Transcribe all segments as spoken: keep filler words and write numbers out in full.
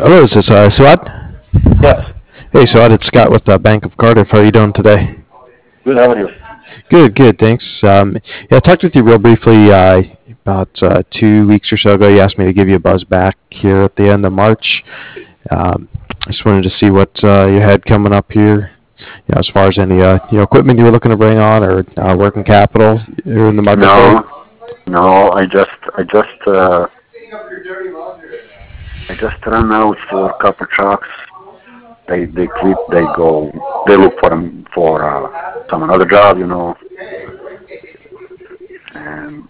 Hello, is this uh, Suad? Yes. Hey, Suad, it's Scott with the Bank of Cardiff. How are you doing today? Good. How are you? Good, good, thanks. Um, yeah, I talked with you real briefly uh, about uh, two weeks or so ago. You asked me to give you a buzz back here at the end of March. Um, I just wanted to see what uh, you had coming up here, you know, as far as any uh, you know equipment you were looking to bring on or uh, working capital you're in the market for. No, no. I just, I just, uh, I just run out for a couple trucks. They, they quit. They go. They look for them for uh, some another job, you know. And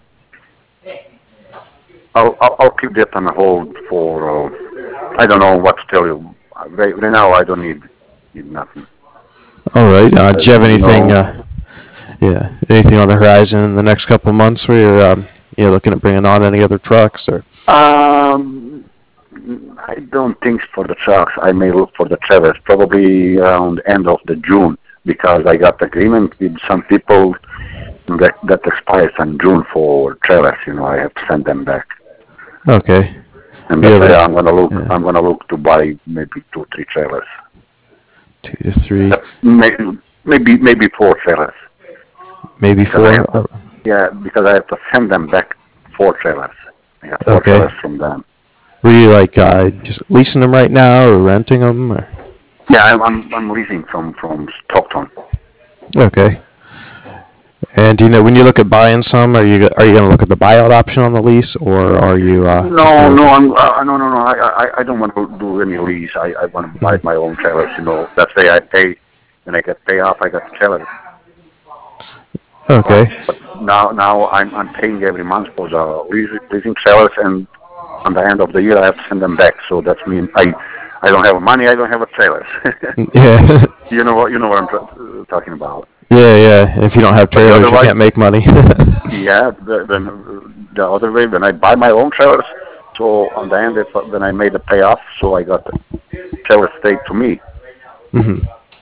I'll, I'll, I'll keep that on hold for. Uh, I don't know what to tell you. Right, right now, I don't need, need nothing. All right. Uh, do Because you have you anything? know, Uh, yeah, anything on the horizon in the next couple of months where you're um, you know looking at bringing on any other trucks or? um, I don't think for the trucks. I may look for the trailers probably around end of the June because I got agreement with some people that that expires in June for trailers. You know, I have to send them back, Okay. and Yeah, that's why but I'm gonna look. yeah, I'm gonna look to buy maybe two, three trailers. two to three, Uh, may- Maybe maybe four trailers maybe because I four. have to. Oh, Yeah, because I have to send them back four trailers. I got four okay. trailers from them. Were you like uh, just leasing them right now or renting them? Or? Yeah, I'm I'm, I'm leasing from from Stockton. Okay. And do you know when you look at buying some, are you are you going to look at the buyout option on the lease, or are you uh, just No, going no, to? I'm uh, no, no, no. I, I, I don't want to do any lease. I, I want to buy Mhm. my own trailers. You know, that's why I pay, and I get pay off. I got trailers, but Okay. but now now I'm I'm paying every month for the leasing, leasing trailers, and on the end of the year I have to send them back. So that means I I don't have money. I don't have a trailers. Yeah. you know what you know what I'm tra- talking about. Yeah, yeah. If you don't have But the trailers, you otherwise, can't make money. yeah. The, then the other way, when I buy my own trailers, so on the end, if, when I made the payoff, so I got the trailers stayed to me. hmm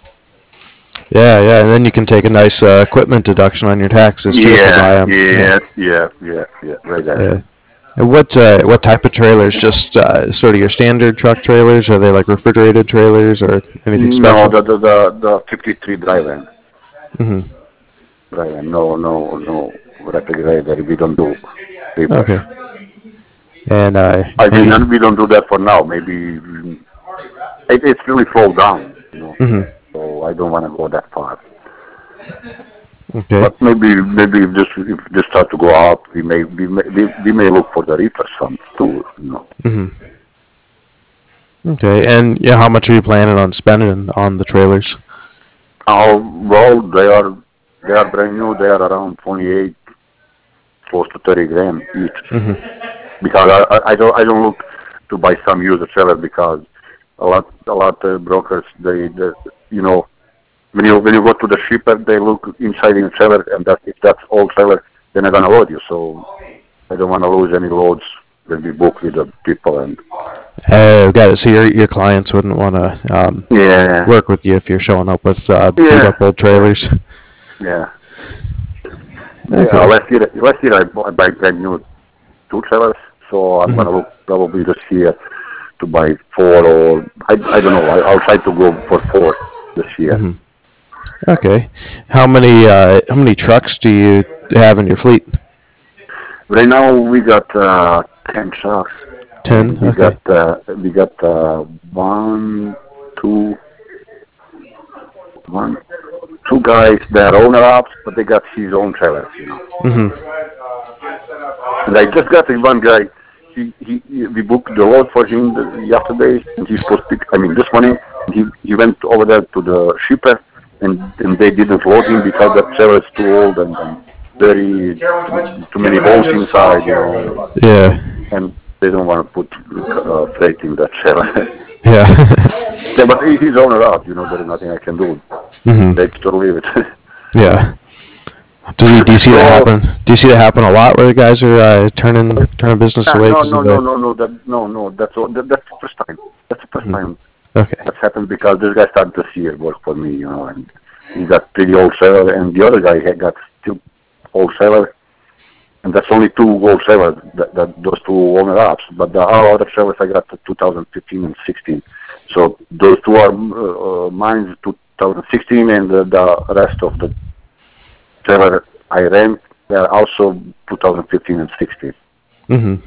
Yeah, yeah. And then you can take a nice uh, equipment deduction on your taxes too if you Yeah, buy them. Yeah. yeah, yeah, yeah, yeah, right there. Yeah. And what uh, what type of trailers? Just uh, sort of your standard truck trailers? Are they like refrigerated trailers or anything No, special? the the the, the fifty-three drive-in, hmm drive-in. No, no, no refrigerator. We don't do reefers. Okay. And uh, I have mean, you? and we don't do that for now. Maybe mm, it, it's really slowed down, you know. hmm So I don't want to go that far. Okay. But maybe maybe if this if this start to go up, we may we may we, we may look for the reefer some too, you know. hmm Okay. And yeah, how much are you planning on spending on the trailers? Oh well, they are they are brand new. They are around twenty-eight, close to thirty grand each. hmm Because I, I, I don't I don't look to buy some used trailer because a lot a lot of brokers they, they you know when you when you go to the shipper they look inside in the trailer and that if that's old trailer they're not gonna load you. So I don't want to lose any loads when we book with the people and Oh, got it. So your your clients wouldn't want to um, yeah work with you if you're showing up with uh, beat yeah up old yeah trailers. yeah yeah. Okay. Last year last year I bought I buy brand new two trailers, so I'm hmm gonna look probably this year to buy four or I I don't know I, I'll try to go for four this year. hmm Okay. How many uh, how many trucks do you have in your fleet? Right now we got uh, ten trucks, Ten. and we got Okay. uh, we got uh, one, two, one, two guys that are owner ops, but they got his own trailers, you know. hmm And I just got this one guy. He, he, he we booked the load for him the, yesterday, and he's supposed to pick. I mean, this morning, and he he went over there to the shipper, and and they didn't load him because the trailer is too old and, and very too, too many holes inside, you know. Yeah. And they don't want to put uh, freight in that trailer. Yeah. yeah, but he, he's owner out. You know, there is nothing I can do. hmm Take it or leave it. Yeah. Do you, do you see that so happen? Do you see that happen a lot where the guys are uh, turning turning business uh, away no, because no, of no, the? no, no. That no, no. That's all, that, that's the first time. That's the first Mhm. time Okay. that's happened because this guy started this year work for me. You know, and he got pretty old trailer, and the other guy had got still old trailer, and that's only two old trailers, that, that those two owner ups. But the all other trailers I got to two thousand fifteen and sixteen. So those two are uh, mine, two thousand sixteen, and the, the rest of the trailer I rent, they're also two thousand fifteen and sixteen. Mm-hmm.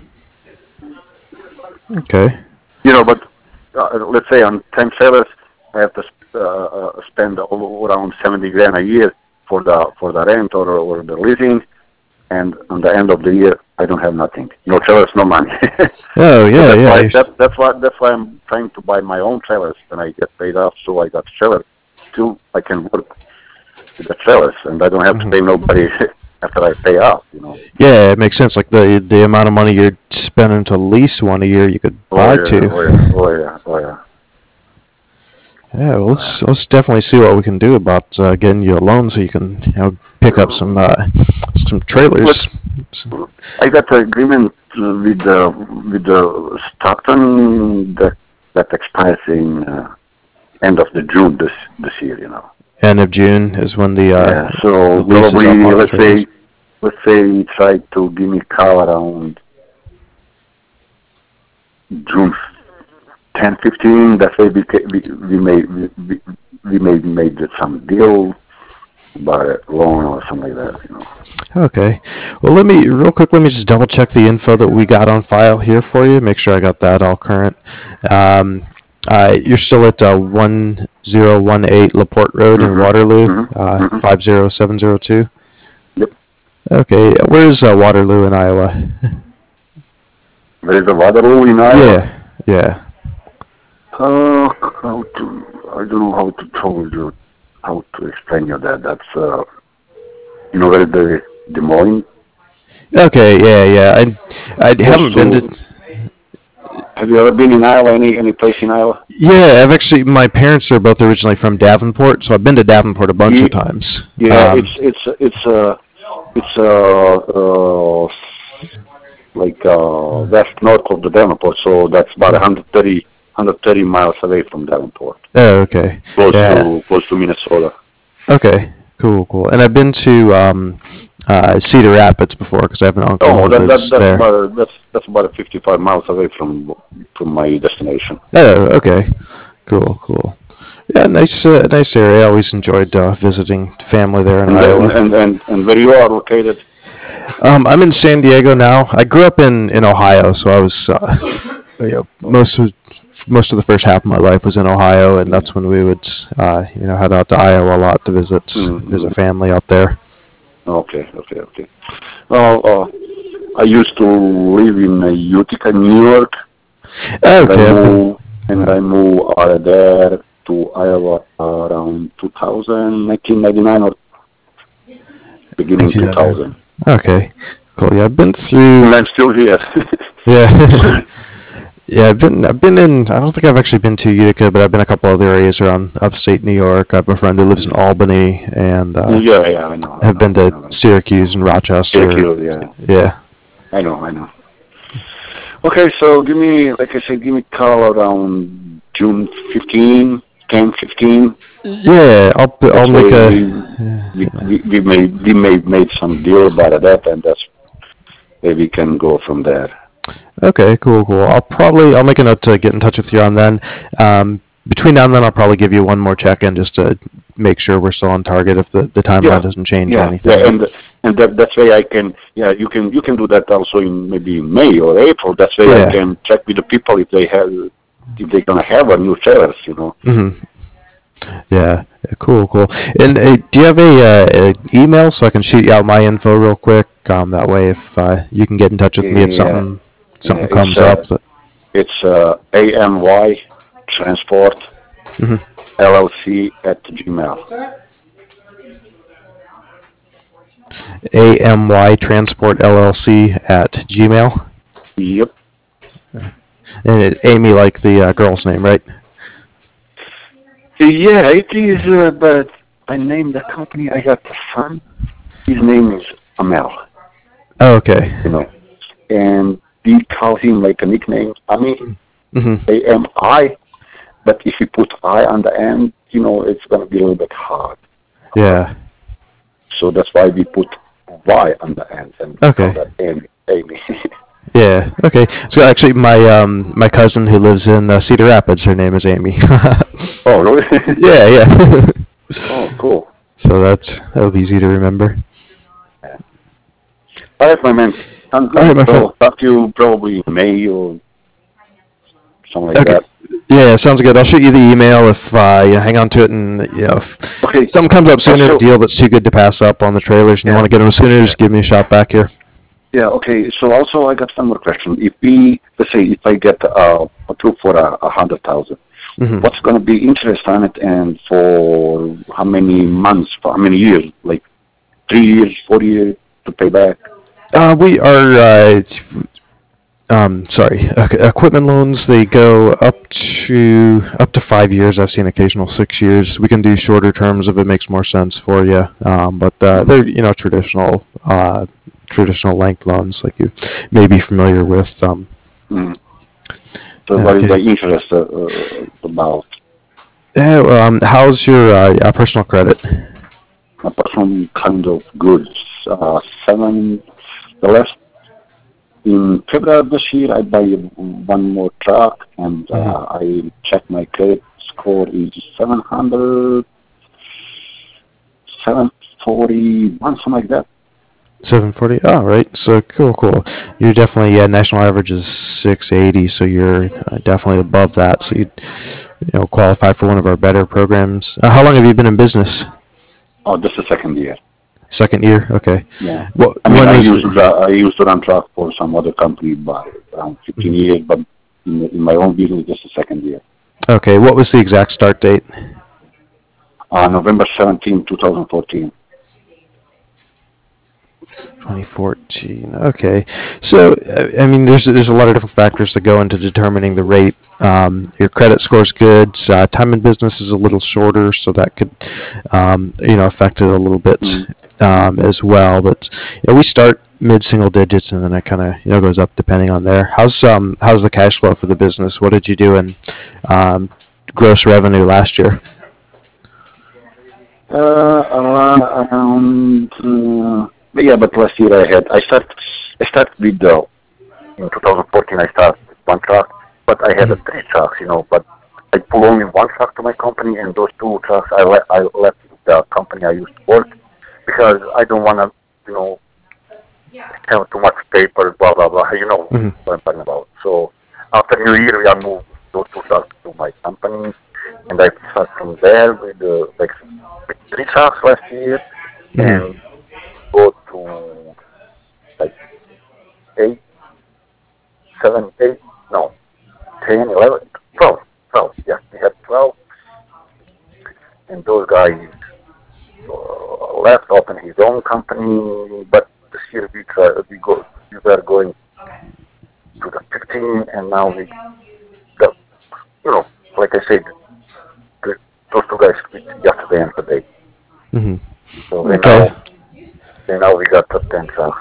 Okay. You know, but uh, let's say on ten trailers, I have to uh, spend around seventy grand a year for the for the rent or, or the leasing, and on the end of the year, I don't have nothing. No trailers, no money. Oh yeah, so that's yeah. Why, that, that's why that's why I'm trying to buy my own trailers, and I get paid off, so I got trailer. Still, I can work with the trailers, and I don't have Mm-hmm. to pay nobody after I pay off. You know. Yeah, it makes sense. Like the the amount of money you're spending to lease one a year, you could buy oh, yeah, two. Oh yeah, oh yeah, oh yeah. Yeah, well, let's let's definitely see what we can do about uh, getting you a loan so you can, you know, pick up some uh, some trailers. I got an agreement with the with the Stockton that that expires in uh, end of the June this this year. You know. End of June is when the uh, yeah. So the lease is probably up on the let's trailers. say let's say you try to give me a call around June ten, fifteen. That way we ca- we, we may we, we, we may made some deal by a loan or something like that. You know. Okay. Well, let me real quick. Let me just double check the info that we got on file here for you. Make sure I got that all current. Um, uh, you're still at uh, one zero one eight Laporte Road Mhm. in Waterloo, Mhm. uh, Mhm. five zero seven zero two. Yep. Okay. Where's uh, Waterloo in Iowa? There is a Waterloo in Iowa. Yeah. Yeah. Uh, how to, I don't know how to tell you, how to explain you that. That's, uh, you know, where the Des Moines. Okay. Yeah. Yeah. I I haven't been to. Have you ever been in Iowa? Any any place in Iowa? Yeah, I've actually. My parents are both originally from Davenport, so I've been to Davenport a bunch Ye- of times. Yeah, Um, it's it's it's uh it's uh, uh like uh west north of the Davenport, so that's about one hundred thirty one hundred thirty miles away from Davenport, oh, okay. close Yeah. to close to Minnesota. Okay. Cool. Cool. And I've been to um, uh, Cedar Rapids before because I have an uncle Oh, who that, that lives that's there. about that's that's about fifty-five miles away from from my destination. Oh, okay. Cool. Cool. Yeah, nice, uh, nice area. I always enjoyed uh, visiting family there in And, Iowa. and and and and where you are located? Um, I'm in San Diego now. I grew up in, in Ohio, so I was uh, you know, most of most of the first half of my life was in Ohio, and that's when we would uh, you know head out to Iowa a lot to visit Mhm. visit family out there. Okay, okay, okay. Well, uh, I used to live in uh, Utica, New York, and I Okay. I've been- moved and I moved out of there to Iowa around two thousand, nineteen ninety-nine or beginning two thousand. Okay. Cool. Yeah, I've been through. And I'm still here. Yeah. Yeah, I've been I've been in. I don't think I've actually been to Utica, but I've been a couple other areas around upstate New York. I have a friend who lives in Albany, and uh, yeah, yeah, I know. I have know, been I to know. Syracuse and Rochester. Syracuse, yeah. Yeah. I know, I know. Okay, so give me, like I said, give me a call around June fifteenth, ten, fifteen. Yeah, I'll I'll That's make where a. we, we, we, we made we made made some deal about that, and that's where we can go from there. Okay, cool, cool. I'll probably I'll make a note to get in touch with you on then. Um, between now and then, I'll probably give you one more check-in just to make sure we're still on target if the, the timeline Yeah. doesn't change or Yeah, anything. yeah, and and that that's way I can. Yeah, you can you can do that also in maybe May or April. That's way Yeah. I can check with the people if they have if they're gonna have a new trailers, you know. Mm-hmm. Yeah, cool, cool. And uh, do you have a, uh, a email so I can shoot you out my info real quick? Um, that way, if uh, you can get in touch with me if Yeah. something something Yeah, comes it's, uh, up. But, It's uh, A M Y Transport Mhm. L L C at Gmail. A M Y Transport L L C at Gmail. Yep. And it, Amy, like the uh, girl's name, right? Yeah, it is, uh, but I named the company. I got the son. His name is Amel, Oh, okay. you know, and we call him like a nickname, Ami, hmm A M I. But if you put I on the end, you know, it's going to be a little bit hard. Yeah. So that's why we put Y on the end, and we call Okay. that Amy. Amy. Yeah. Okay. So actually, my um my cousin who lives in uh, Cedar Rapids, her name is Amy. Oh, really? Yeah. Yeah. Oh, cool. So that's that'll be easy to remember. Yeah. All right, my man. Sounds All right, good. my friend. So talk to you probably in May or something like Okay. that. Yeah, sounds good. I'll shoot you the email if uh, you hang on to it, and you know if Okay. something comes up sooner, a Also, deal that's too good to pass up on the trailers, and you yeah, want to get them sooner, yeah, just give me a shot back here. yeah. Okay. So also, I got some more question. If we, let's say, if I get uh, approved for a, a hundred thousand, Hmm. what's going to be interest on it, and for how many months, for how many years? Like three years, four years to pay back? Uh, we are, uh, um, sorry, e- equipment loans. They go up to up to five years. I've seen occasional six years. We can do shorter terms if it makes more sense for you. Um, but uh, Mm-hmm. they're you know traditional uh, traditional length loans like you may be familiar with. Um, Mm-hmm. So what is the okay. interest uh, uh, about? Yeah, um, how's your uh, uh, personal credit? Apart from kind of goods, uh, seven. The last in February of this year, I buy one more truck, and Hmm. uh, I check my credit score is seven hundred, seven forty-one, something like that. seven forty. Oh, right. So cool, cool. You're definitely, yeah, national average is six eighty, so you're uh, definitely above that. So you you know qualify for one of our better programs. Uh, how long have you been in business? Oh, this is second year. Second year. Okay. Yeah. What I mean, when I was used to, I used to run truck for some other company by around fifteen Mhm. years, but in, in my own business, this is second year. Okay, what was the exact start date? Uh, November seventeenth, twenty fourteen. twenty fourteen. Okay. So, uh, I mean, there's there's a lot of different factors that go into determining the rate. Um, your credit score's good. Uh, time in business is a little shorter, so that could, um, you know, affect it a little bit Mm. um, as well. But you know, we start mid single digits, and then it kind of you know goes up depending on there. How's um how's the cash flow for the business? What did you do in um, gross revenue last year? Uh, around, around uh, yeah, but last year I had, I start, I started with the, in twenty fourteen I started with one truck, but I had a Mhm. three trucks, you know, but I pull only one truck to my company, and those two trucks I, le- I left the company I used to work, because I don't want to, you know, have too much paper, blah, blah, blah, you know Mhm. what I'm talking about. So after New Year, I moved those two trucks to my company, and I start from there with the, like, with three trucks last year, Mhm. and go to like eight, seven, eight, no, ten, eleven, twelve, twelve. Yeah, we had twelve, and those guys uh, left, opened his own company. But this year we try, we go, we were going to the fifteen, and now we, the, you know, like I said, the, those two guys quit yesterday and today. Mhm. So and Okay. now, and now we got the ten trucks.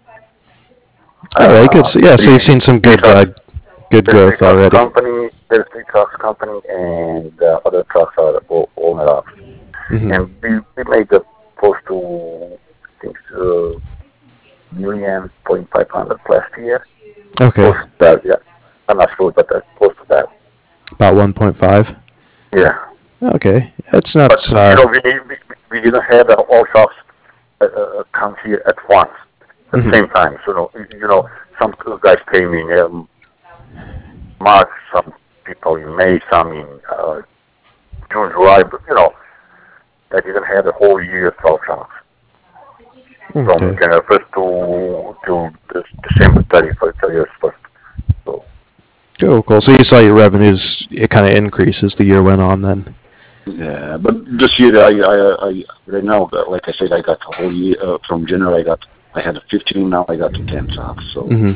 All right. Good. Uh, So yeah. So three, you've seen some three good uh, trucks. good There's three growth trucks already. company, there's three trucks company, and the other trucks are all owner of. Hmm. And we, we made a close to, I think, uh, million point five hundred last year. Close Okay. to that, yeah. I'm not sure, but uh, close to that. About one point five. Yeah. Okay. That's But, not. you Uh, know, we, we, we didn't have uh, all trucks uh, uh, come here at once, at the mhm. same time. So, you know, you know some guys came in um, March, some people in May, some in uh, June, July, but, you know, I didn't have the whole year twelve trucks. From Okay. January first to to December thirty-first, thirty-first. So Cool. Cool. So you saw your revenues. It kind of increase as the year went on. Then. yeah, but this year I I, I right now, like I said, I got the whole year uh, from January. I got I had a fifteen, now I got the ten trucks. So Hmm.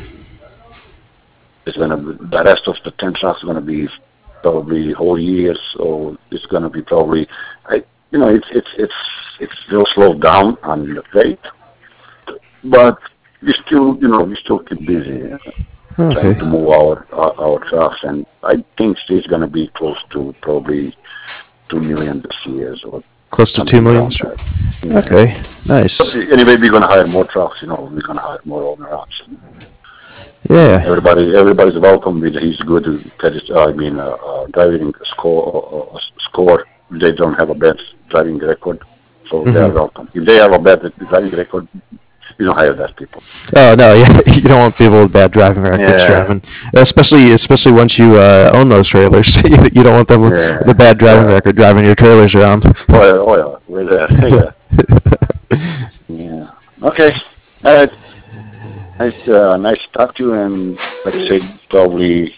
it's gonna be, the rest of the ten trucks is gonna be probably whole year. So it's gonna be probably I you know it's it's it's it's still slowed down on the rate, but we still you know we still keep busy. Trying Okay. to move our our, our trucks, and I think it's going to be close to probably two million this year. So Close to two million. Yeah. Okay, nice. Anyway, we're gonna hire more trucks. You know, we're gonna hire more owner-ops. Yeah. Everybody, everybody's welcome. He's good. I mean, uh, uh, driving score, uh, score. They don't have a bad driving record, so mm-hmm. they are welcome. If they have a bad driving record, you don't hire that people. Oh no, yeah, you don't want people with bad driving records yeah. driving, especially especially once you uh, own those trailers. You don't want them with yeah. the bad driving yeah. record driving your trailers around. Oh yeah, oh yeah, we're there. Yeah. yeah. Okay. All right. Nice, uh, nice to talk to you, and like I said, probably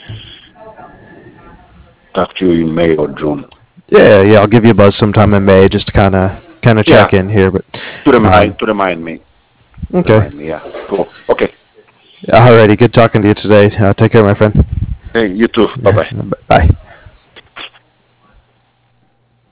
talk to you in May or June. Yeah, yeah, I'll give you a buzz sometime in May just to kind of kind of check yeah. in here, but to remind um, to remind me. Okay. Remind me, yeah. Cool. Okay. Alrighty. Good talking to you today. Uh, take care, my friend. Hey, you too. Bye bye. Bye.